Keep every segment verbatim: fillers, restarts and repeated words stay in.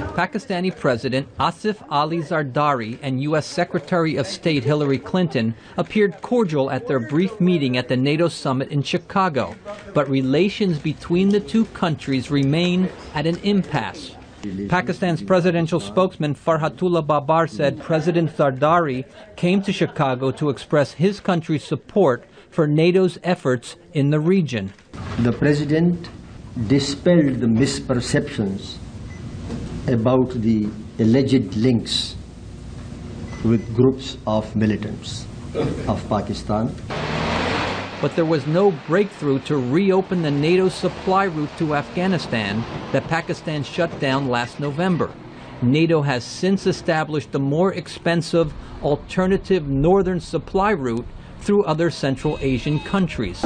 Pakistani President Asif Ali Zardari and U S Secretary of State Hillary Clinton appeared cordial at their brief meeting at the NATO summit in Chicago, but relations between the two countries remain at an impasse. Pakistan's presidential spokesman Farhatullah Babar said President Zardari came to Chicago to express his country's support for NATO's efforts in the region. The president dispelled the misperceptions about the alleged links with groups of militants of Pakistan. But there was no breakthrough to reopen the NATO supply route to Afghanistan that Pakistan shut down last November. NATO has since established a more expensive alternative northern supply route through other Central Asian countries.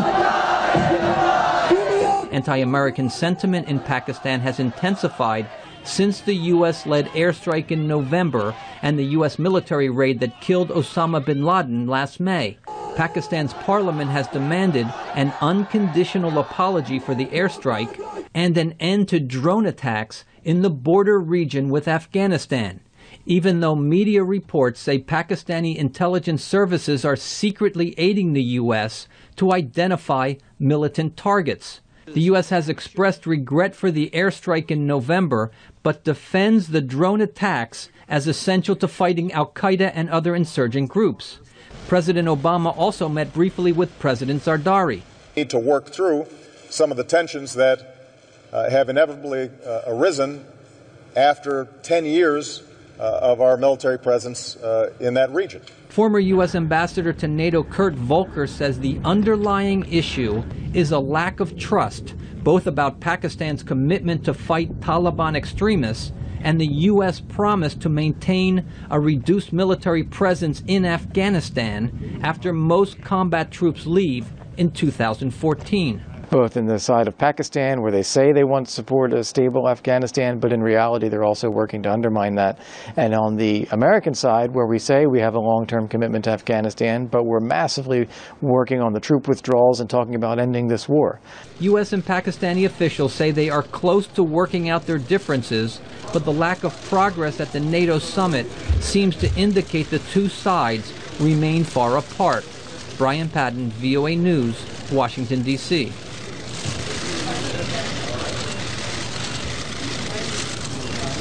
Anti-American sentiment in Pakistan has intensified since the U S-led airstrike in November and the U S military raid that killed Osama bin Laden last May. Pakistan's parliament has demanded an unconditional apology for the airstrike and an end to drone attacks in the border region with Afghanistan, even though media reports say Pakistani intelligence services are secretly aiding the U S to identify militant targets. The U S has expressed regret for the airstrike in November, but defends the drone attacks as essential to fighting al-Qaeda and other insurgent groups. President Obama also met briefly with President Zardari. We need to work through some of the tensions that uh, have inevitably uh, arisen after ten years uh, of our military presence uh, in that region. Former U S Ambassador to NATO Kurt Volker says the underlying issue is a lack of trust, both about Pakistan's commitment to fight Taliban extremists and the U S promise to maintain a reduced military presence in Afghanistan after most combat troops leave in two thousand fourteen. Both in the side of Pakistan, where they say they want to support a stable Afghanistan, but in reality they're also working to undermine that. And on the American side, where we say we have a long-term commitment to Afghanistan, but we're massively working on the troop withdrawals and talking about ending this war. U S and Pakistani officials say they are close to working out their differences, but the lack of progress at the NATO summit seems to indicate the two sides remain far apart. Brian Patton, V O A News, Washington, D C